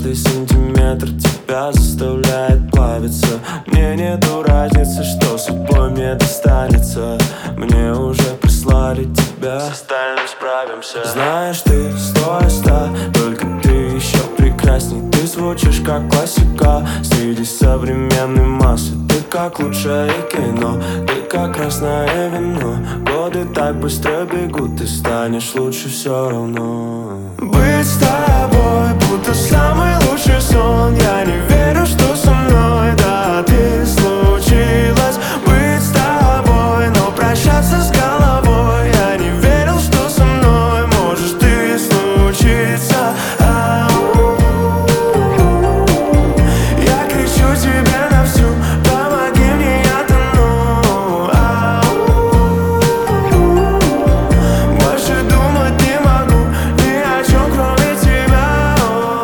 Каждый сантиметр тебя заставляет плавиться. Мне нету разницы, что судьбой мне достанется. Мне уже прислали тебя, с остальным справимся. Знаешь, ты 100 из 100, только ты еще прекрасней. Ты звучишь как классика среди современной массы. Ты как лучшее кино, ты как красное вино. Годы так быстро бегут, ты станешь лучше все равно. Быть с тобой будто самый лучший сон. Я не верю, что со мной, да, ты случилось. Быть с тобой, но прощаться с головой. Я не верил, что со мной можешь ты случиться. Я кричу тебе на всю, помоги мне, я тону. Больше думать не могу ни о чем, кроме тебя.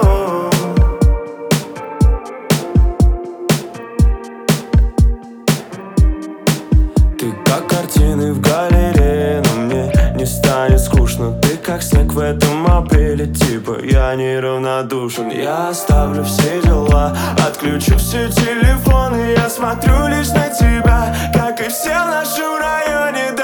Ты как картины в галерее, но мне не станет скучно. Ты как снег в этом апреле, типа я неравнодушен. Я оставлю все дела, отключу все телефоны. Я смотрю лишь на тебя, как и все в нашем районе.